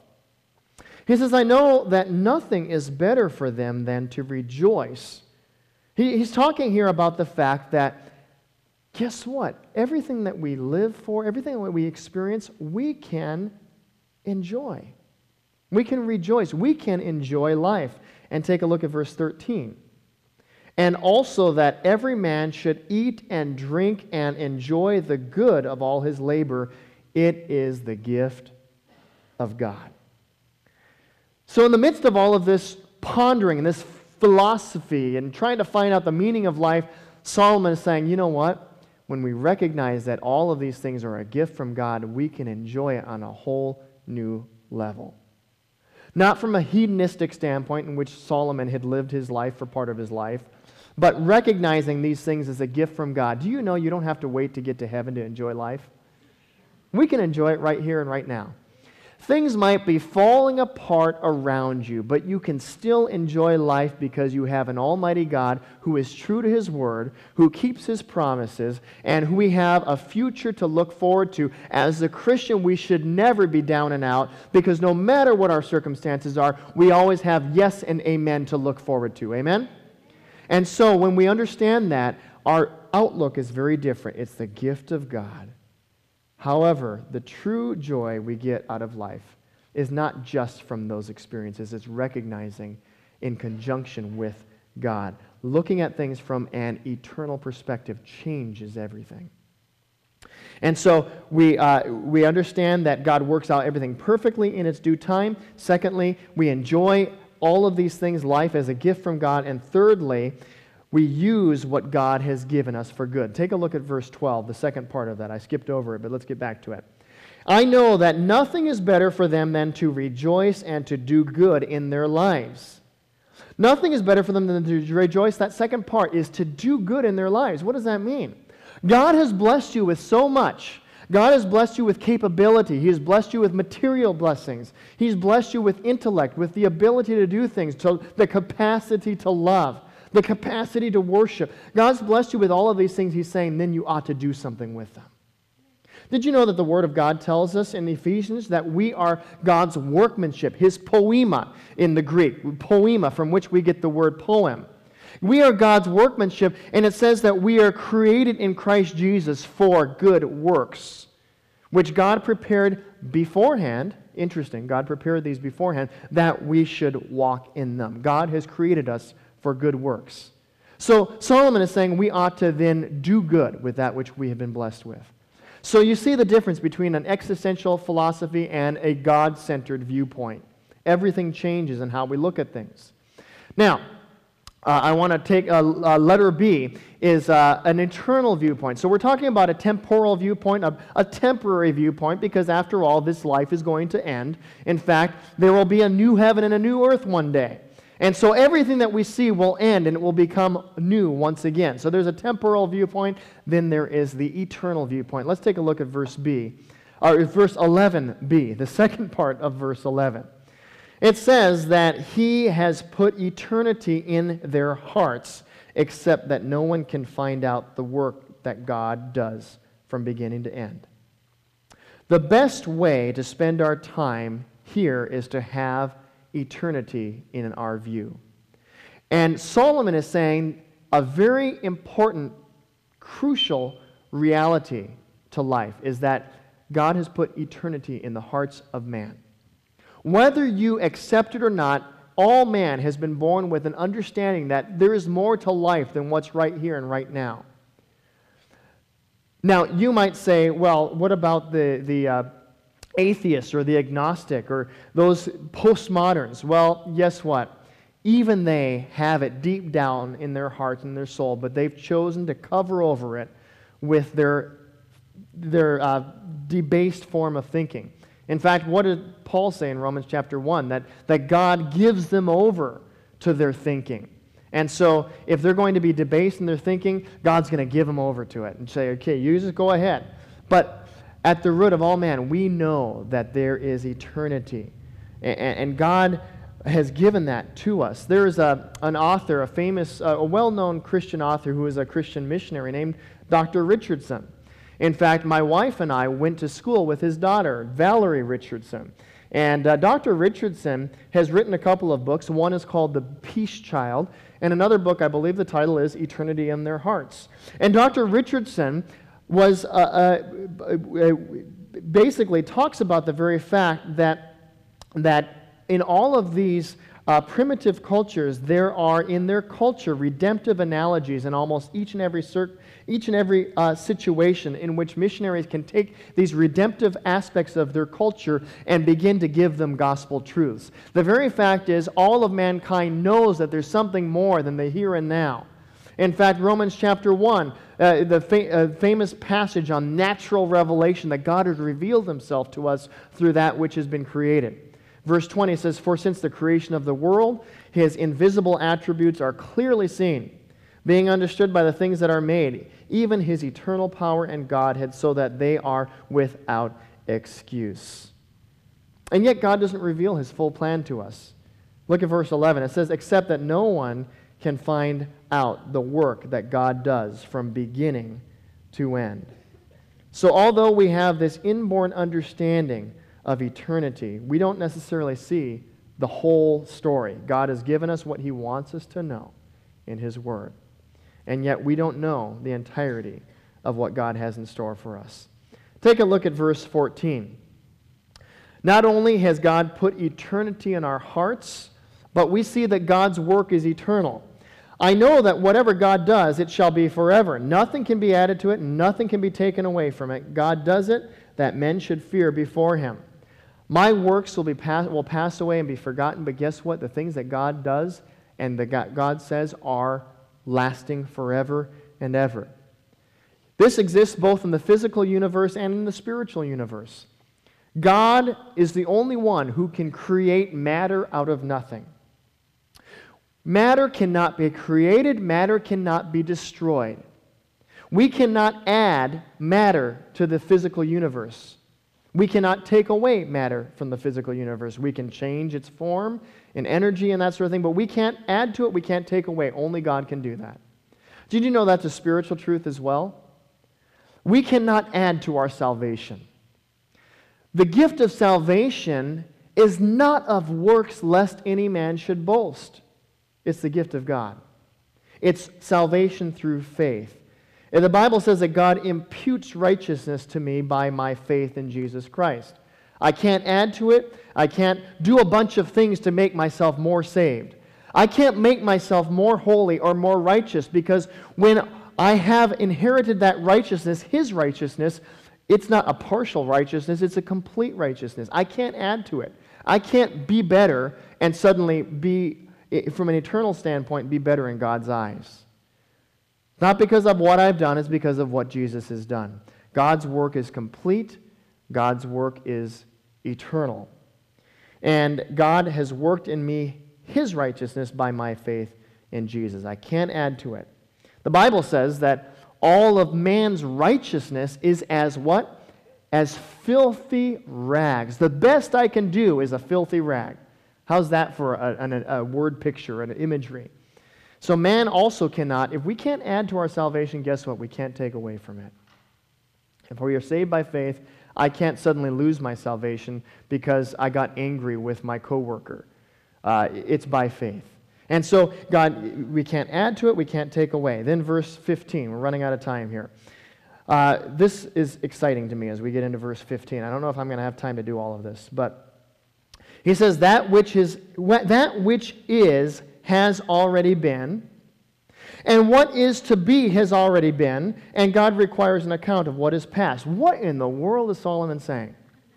He says, I know that nothing is better for them than to rejoice. He's talking here about the fact that, guess what? Everything that we live for, everything that we experience, we can enjoy. We can rejoice. We can enjoy life. And take a look at verse 13. And also that every man should eat and drink and enjoy the good of all his labor. It is the gift of God. So in the midst of all of this pondering and this philosophy and trying to find out the meaning of life, Solomon is saying, you know what? When we recognize that all of these things are a gift from God, we can enjoy it on a whole new level. Not from a hedonistic standpoint in which Solomon had lived his life for part of his life, but recognizing these things as a gift from God. Do you know you don't have to wait to get to heaven to enjoy life? We can enjoy it right here and right now. Things might be falling apart around you, but you can still enjoy life because you have an almighty God who is true to His word, who keeps His promises, and who we have a future to look forward to. As a Christian, we should never be down and out, because no matter what our circumstances are, we always have yes and amen to look forward to. Amen? And so when we understand that, our outlook is very different. It's the gift of God. However, the true joy we get out of life is not just from those experiences. It's recognizing in conjunction with God. Looking at things from an eternal perspective changes everything. And so we understand that God works out everything perfectly in its due time. Secondly, we enjoy all of these things, life, as a gift from God. And thirdly, we use what God has given us for good. Take a look at verse 12, the second part of that. I skipped over it, but let's get back to it. I know that nothing is better for them than to rejoice and to do good in their lives. Nothing is better for them than to rejoice. That second part is to do good in their lives. What does that mean? God has blessed you with so much. God has blessed you with capability. He has blessed you with material blessings. He's blessed you with intellect, with the ability to do things, the capacity to love, the capacity to worship. God's blessed you with all of these things. He's saying, then you ought to do something with them. Did you know that the Word of God tells us in Ephesians that we are God's workmanship, His poema in the Greek, poema, from which we get the word poem. We are God's workmanship, and it says that we are created in Christ Jesus for good works, which God prepared beforehand. Interesting, God prepared these beforehand, that we should walk in them. God has created us for good works. So Solomon is saying we ought to then do good with that which we have been blessed with. So you see the difference between an existential philosophy and a God-centered viewpoint. Everything changes in how we look at things. Now, I want to take letter B is an eternal viewpoint. So we're talking about a temporal viewpoint, a temporary viewpoint, because after all, this life is going to end. In fact, there will be a new heaven and a new earth one day. And so everything that we see will end and it will become new once again. So there's a temporal viewpoint, then there is the eternal viewpoint. Let's take a look at verse 11b, the second part of verse 11. It says that He has put eternity in their hearts, except that no one can find out the work that God does from beginning to end. The best way to spend our time here is to have eternity in our view. And Solomon is saying a very important, crucial reality to life is that God has put eternity in the hearts of man. Whether you accept it or not, all man has been born with an understanding that there is more to life than what's right here and right now. Now, you might say, well, what about the atheists or the agnostic or those postmoderns? Well, guess what? Even they have it deep down in their heart and their soul, but they've chosen to cover over it with their debased form of thinking. In fact, what did Paul say in Romans chapter 1? That God gives them over to their thinking. And so if they're going to be debased in their thinking, God's going to give them over to it and say, okay, you just go ahead. But at the root of all man, we know that there is eternity. And God has given that to us. There is an author, a famous, a well-known Christian author who is a Christian missionary named Dr. Richardson. In fact, my wife and I went to school with his daughter, Valerie Richardson. And Dr. Richardson has written a couple of books. One is called The Peace Child, and another book, I believe the title is Eternity in Their Hearts. And Dr. Richardson was basically talks about the very fact that in all of these primitive cultures, there are in their culture redemptive analogies in almost each and every situation in which missionaries can take these redemptive aspects of their culture and begin to give them gospel truths. The very fact is, all of mankind knows that there's something more than the here and now. In fact, Romans chapter 1, the famous passage on natural revelation, that God has revealed Himself to us through that which has been created. Verse 20 says, "For since the creation of the world, His invisible attributes are clearly seen, being understood by the things that are made, even His eternal power and Godhead, so that they are without excuse." And yet God doesn't reveal His full plan to us. Look at verse 11. It says, "Except that no one can find out the work that God does from beginning to end." So although we have this inborn understanding of eternity, we don't necessarily see the whole story. God has given us what He wants us to know in His Word. And yet we don't know the entirety of what God has in store for us. Take a look at verse 14. Not only has God put eternity in our hearts, but we see that God's work is eternal. "I know that whatever God does, it shall be forever. Nothing can be added to it, and nothing can be taken away from it. God does it, that men should fear before Him. My works will pass away and be forgotten, but guess what? The things that God does and that God says are lasting forever and ever." This exists both in the physical universe and in the spiritual universe. God is the only one who can create matter out of nothing. Matter cannot be created, matter cannot be destroyed. We cannot add matter to the physical universe. We cannot take away matter from the physical universe. We can change its form and energy and that sort of thing, but we can't add to it, we can't take away. Only God can do that. Did you know that's a spiritual truth as well? We cannot add to our salvation. The gift of salvation is not of works, lest any man should boast. It's the gift of God. It's salvation through faith. And the Bible says that God imputes righteousness to me by my faith in Jesus Christ. I can't add to it. I can't do a bunch of things to make myself more saved. I can't make myself more holy or more righteous, because when I have inherited that righteousness, His righteousness, it's not a partial righteousness, it's a complete righteousness. I can't add to it. I can't be better and suddenly be from an eternal standpoint, be better in God's eyes. Not because of what I've done, it's because of what Jesus has done. God's work is complete. God's work is eternal. And God has worked in me His righteousness by my faith in Jesus. I can't add to it. The Bible says that all of man's righteousness is as what? As filthy rags. The best I can do is a filthy rag. How's that for a word picture and an imagery? So man also cannot, if we can't add to our salvation, guess what? We can't take away from it. If we are saved by faith, I can't suddenly lose my salvation because I got angry with my coworker. It's by faith. And so, God, we can't add to it, we can't take away. Then verse 15, we're running out of time here. This is exciting to me as we get into verse 15. I don't know if I'm going to have time to do all of this, but he says, that which is has already been, and what is to be has already been, and God requires an account of what is past. What in the world is Solomon saying?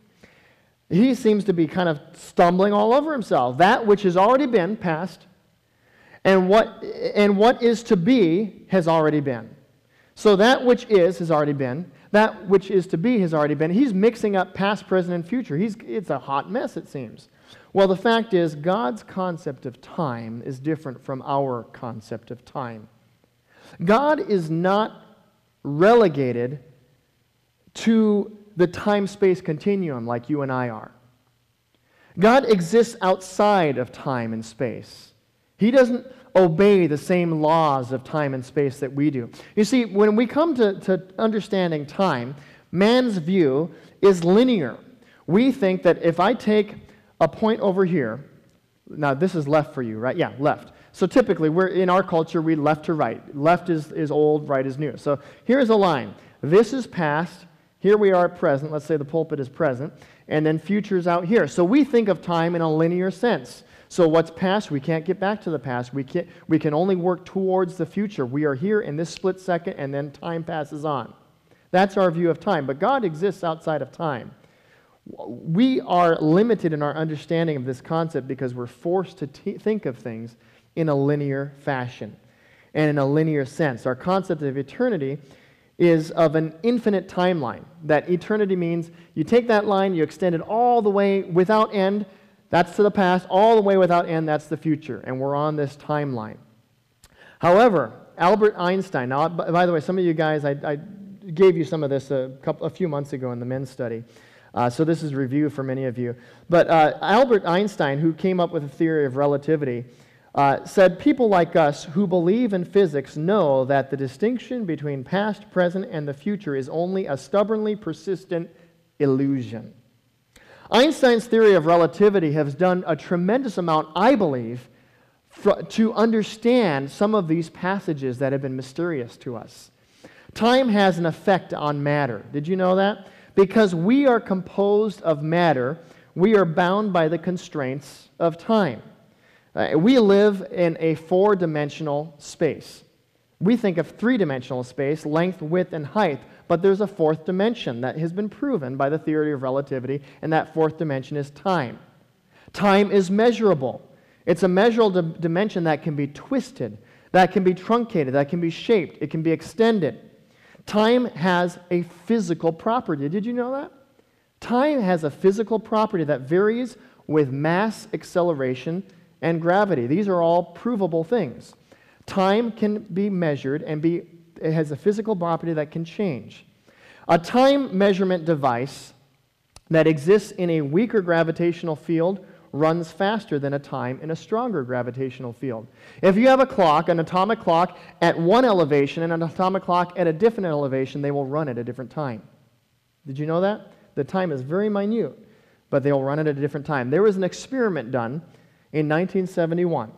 He seems to be kind of stumbling all over himself. That which has already been, past, and what is to be has already been. So that which is has already been. That which is to be has already been. He's mixing up past, present, and future. It's a hot mess, it seems. Well, the fact is, God's concept of time is different from our concept of time. God is not relegated to the time-space continuum like you and I are. God exists outside of time and space. He doesn't obey the same laws of time and space that we do. You see, when we come to understanding time, man's view is linear. We think that if I take a point over here, now this is left for you, right? Yeah, left. So typically, in our culture, we left to right. Left is old, right is new. So here's a line. This is past. Here we are at present. Let's say the pulpit is present. And then future's out here. So we think of time in a linear sense. So what's past, we can't get back to the past. We can only work towards the future. We are here in this split second, and then time passes on. That's our view of time. But God exists outside of time. We are limited in our understanding of this concept because we're forced to think of things in a linear fashion and in a linear sense. Our concept of eternity is of an infinite timeline. That eternity means you take that line, you extend it all the way without end, that's to the past, all the way without end, that's the future. And we're on this timeline. However, Albert Einstein, now, by the way, some of you guys, I gave you some of this a few months ago in the men's study. So this is review for many of you. But Albert Einstein, who came up with a theory of relativity, said people like us who believe in physics know that the distinction between past, present, and the future is only a stubbornly persistent illusion. Einstein's theory of relativity has done a tremendous amount, I believe, to understand some of these passages that have been mysterious to us. Time has an effect on matter. Did you know that? Because we are composed of matter, we are bound by the constraints of time. We live in a four-dimensional space. We think of three-dimensional space, length, width, and height, but there's a fourth dimension that has been proven by the theory of relativity, and that fourth dimension is time. Time is measurable. It's a measurable dimension that can be twisted, that can be truncated, that can be shaped, it can be extended. Time has a physical property. Did you know that? Time has a physical property that varies with mass, acceleration, and gravity. These are all provable things. Time can be measured and it has a physical property that can change. A time measurement device that exists in a weaker gravitational field runs faster than a time in a stronger gravitational field. If you have a clock, an atomic clock at one elevation and an atomic clock at a different elevation, they will run at a different time. Did you know that? The time is very minute, but they will run at a different time. There was an experiment done in 1971.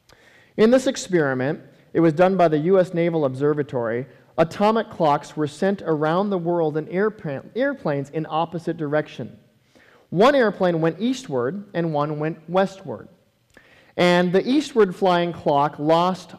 In this experiment, it was done by the U.S. Naval Observatory. Atomic clocks were sent around the world in airplanes in opposite direction. One airplane went eastward and one went westward. And the eastward flying clock lost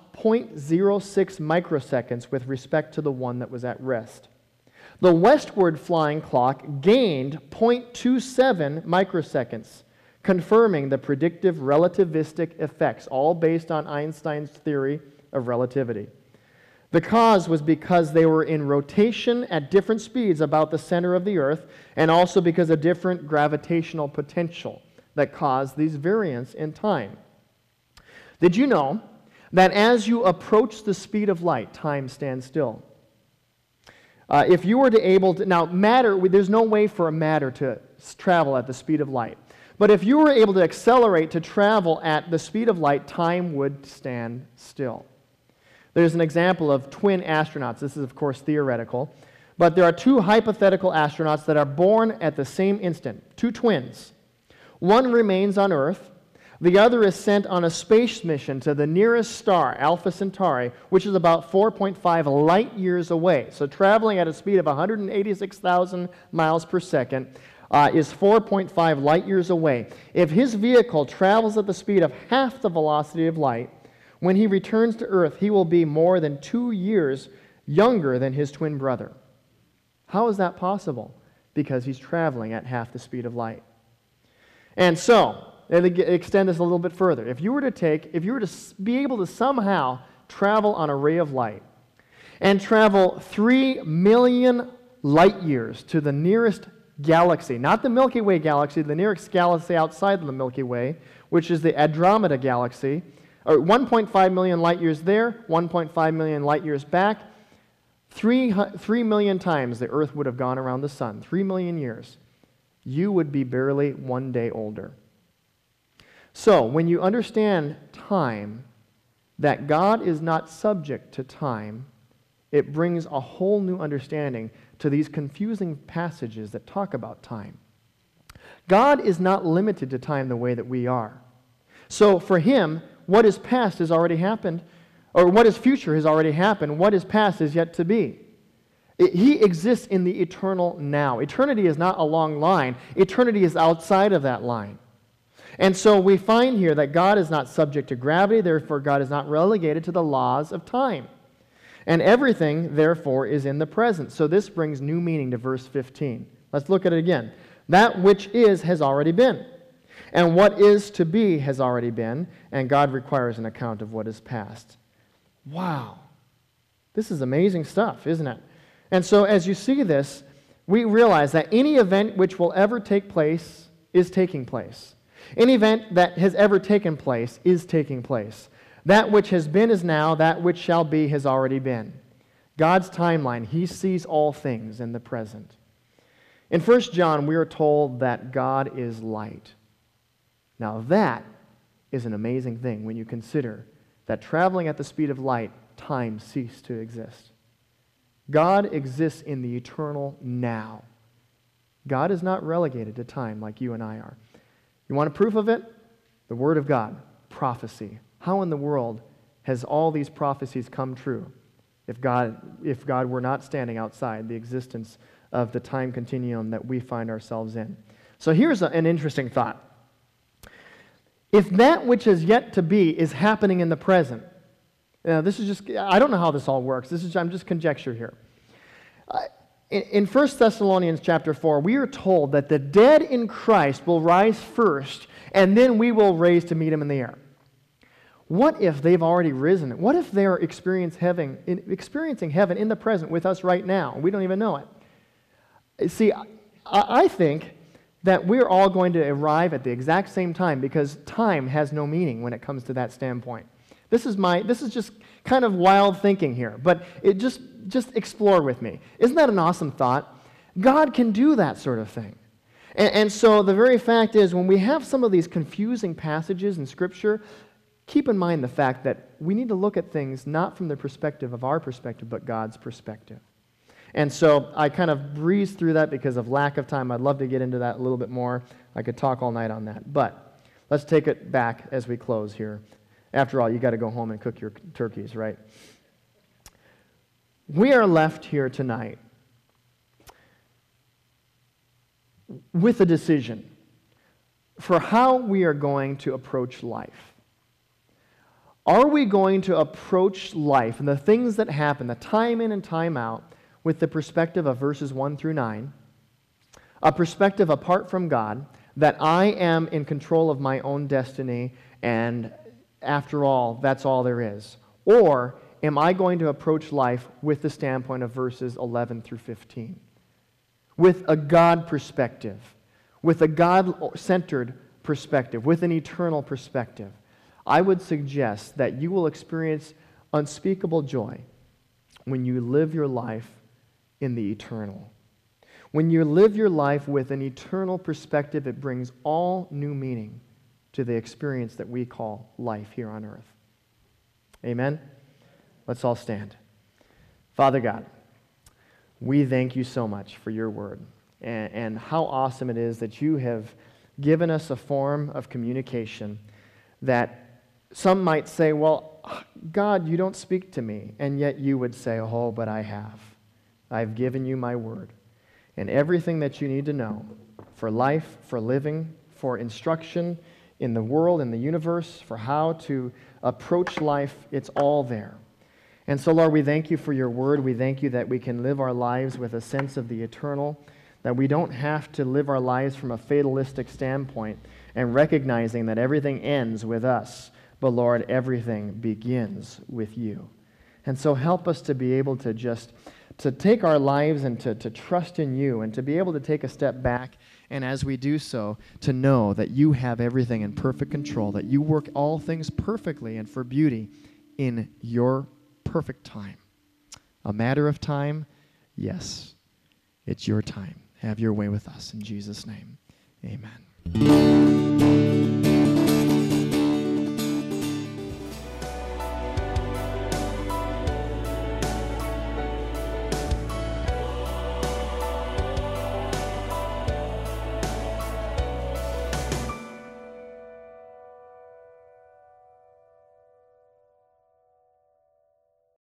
0.06 microseconds with respect to the one that was at rest. The westward flying clock gained 0.27 microseconds confirming the predictive relativistic effects, all based on Einstein's theory of relativity. The cause was because they were in rotation at different speeds about the center of the Earth, and also because of different gravitational potential that caused these variants in time. Did you know that as you approach the speed of light, time stands still? If you were to able to, now matter, there's no way for a matter to travel at the speed of light. But if you were able to accelerate to travel at the speed of light, time would stand still. There's an example of twin astronauts. This is, of course, theoretical. But there are two hypothetical astronauts that are born at the same instant, two twins. One remains on Earth. The other is sent on a space mission to the nearest star, Alpha Centauri, which is about 4.5 light years away. So traveling at a speed of 186,000 miles per second is 4.5 light years away. If his vehicle travels at the speed of half the velocity of light, when he returns to Earth, he will be more than 2 years younger than his twin brother. How is that possible? Because he's traveling at half the speed of light. And so, extend this a little bit further. If you were to be able to somehow travel on a ray of light and travel 3 million light years to the nearest galaxy, not the Milky Way galaxy, the nearest galaxy outside of the Milky Way, which is the Andromeda galaxy, or 1.5 million light years there, 1.5 million light years back, 3 million times the Earth would have gone around the sun, 3 million years. You would be barely 1 day older. So, when you understand time, that God is not subject to time, it brings a whole new understanding to these confusing passages that talk about time. God is not limited to time the way that we are. So, for Him, what is past has already happened, or what is future has already happened. What is past is yet to be. He exists in the eternal now. Eternity is not a long line. Eternity is outside of that line. And so we find here that God is not subject to gravity, therefore God is not relegated to the laws of time. And everything, therefore, is in the present. So this brings new meaning to verse 15. Let's look at it again. That which is has already been. And what is to be has already been, and God requires an account of what is past. Wow. This is amazing stuff, isn't it? And so as you see this, we realize that any event which will ever take place is taking place. Any event that has ever taken place is taking place. That which has been is now, that which shall be has already been. God's timeline, He sees all things in the present. In 1 John, we are told that God is light. Now that is an amazing thing when you consider that traveling at the speed of light, time ceased to exist. God exists in the eternal now. God is not relegated to time like you and I are. You want a proof of it? The Word of God, prophecy. How in the world has all these prophecies come true if God were not standing outside the existence of the time continuum that we find ourselves in? So here's an interesting thought. If that which is yet to be is happening in the present, this is just, I don't know how this all works. I'm just conjecture here. In 1 Thessalonians chapter 4, we are told that the dead in Christ will rise first, and then we will raise to meet Him in the air. What if they've already risen? What if they're experiencing heaven in the present with us right now? We don't even know it. See, I think that we're all going to arrive at the exact same time because time has no meaning when it comes to that standpoint. This is just kind of wild thinking here, but it just explore with me. Isn't that an awesome thought? God can do that sort of thing. And so the very fact is, when we have some of these confusing passages in Scripture, keep in mind the fact that we need to look at things not from the perspective of our perspective, but God's perspective. And so I kind of breezed through that because of lack of time. I'd love to get into that a little bit more. I could talk all night on that. But let's take it back as we close here. After all, you got to go home and cook your turkeys, right? We are left here tonight with a decision for how we are going to approach life. Are we going to approach life and the things that happen, the time in and time out, with the perspective of verses 1 through 9, a perspective apart from God, that I am in control of my own destiny, and after all, that's all there is? Or am I going to approach life with the standpoint of verses 11 through 15? With a God perspective, with a God-centered perspective, with an eternal perspective. I would suggest that you will experience unspeakable joy when you live your life in the eternal. When you live your life with an eternal perspective, it brings all new meaning to the experience that we call life here on earth. Amen? Let's all stand. Father God, we thank you so much for your word and how awesome it is that you have given us a form of communication that some might say, well, God, you don't speak to me. And yet you would say, oh, but I have. I've given you my word. And everything that you need to know for life, for living, for instruction in the world, in the universe, for how to approach life, it's all there. And so, Lord, we thank you for your word. We thank you that we can live our lives with a sense of the eternal, that we don't have to live our lives from a fatalistic standpoint and recognizing that everything ends with us, but, Lord, everything begins with you. And so help us to be able to just to take our lives and to trust in you and to be able to take a step back, and as we do so, to know that you have everything in perfect control, that you work all things perfectly and for beauty in your perfect time. A matter of time? Yes. It's your time. Have your way with us. In Jesus' name, amen.